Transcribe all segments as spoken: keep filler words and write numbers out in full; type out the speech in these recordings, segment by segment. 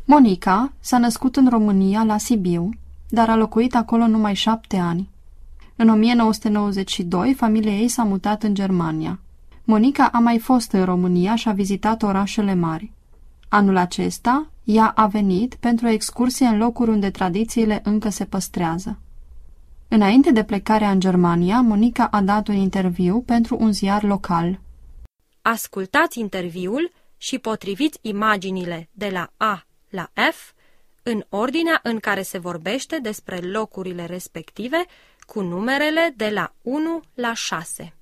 Monica s-a născut în România, la Sibiu, dar a locuit acolo numai șapte ani. În o mie nouă sute nouăzeci și doi, familia ei s-a mutat în Germania. Monica a mai fost în România și a vizitat orașele mari. Anul acesta, ea a venit pentru o excursie în locuri unde tradițiile încă se păstrează. Înainte de plecarea în Germania, Monica a dat un interviu pentru un ziar local. Ascultați interviul și potriviți imaginile de la A la F în ordinea în care se vorbește despre locurile respective cu numerele de la unu la șase.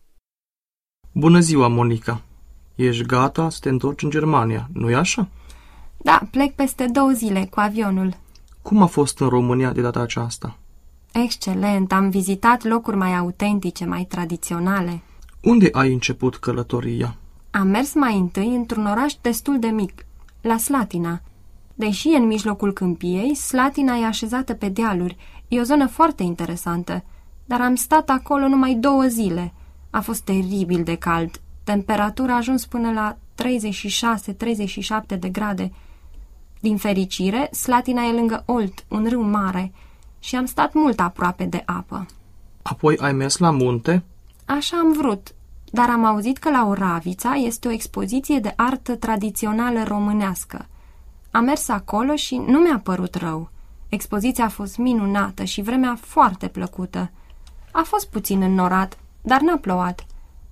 Bună ziua, Monica! Ești gata să te întorci în Germania, nu-i așa? Da, plec peste două zile cu avionul. Cum a fost în România de data aceasta? Excelent, am vizitat locuri mai autentice, mai tradiționale. Unde ai început călătoria? Am mers mai întâi într-un oraș destul de mic, la Slatina. Deși e în mijlocul câmpiei, Slatina e așezată pe dealuri. E o zonă foarte interesantă, dar am stat acolo numai două zile. A fost teribil de cald. Temperatura a ajuns până la treizeci și șase treizeci și șapte de grade. Din fericire, Slatina e lângă Olt, un râu mare, și am stat mult aproape de apă. Apoi ai mers la munte? Așa am vrut, dar am auzit că la Oravița este o expoziție de artă tradițională românească. Am mers acolo și nu mi-a părut rău. Expoziția a fost minunată și vremea foarte plăcută. A fost puțin înnorat, dar n-a plouat.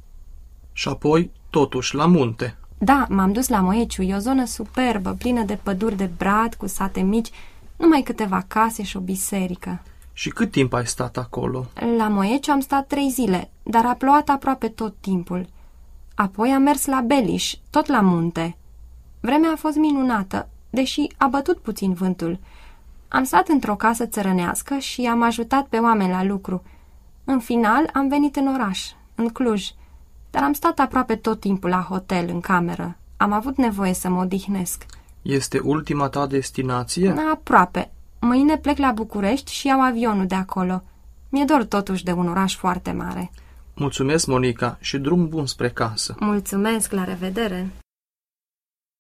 Și apoi, totuși, la munte. Da, m-am dus la Moeciu, e o zonă superbă, plină de păduri de brad, cu sate mici, numai câteva case și o biserică. Și cât timp ai stat acolo? La Moeciu am stat trei zile, dar a plouat aproape tot timpul. Apoi am mers la Beliș, tot la munte. Vremea a fost minunată, deși a bătut puțin vântul. Am stat într-o casă țărănească și am ajutat pe oameni la lucru. În final am venit în oraș, în Cluj, dar am stat aproape tot timpul la hotel, în cameră. Am avut nevoie să mă odihnesc. Este ultima ta destinație? Aproape. Mâine plec la București și iau avionul de acolo. Mi-e dor totuși de un oraș foarte mare. Mulțumesc, Monica, și drum bun spre casă. Mulțumesc, la revedere!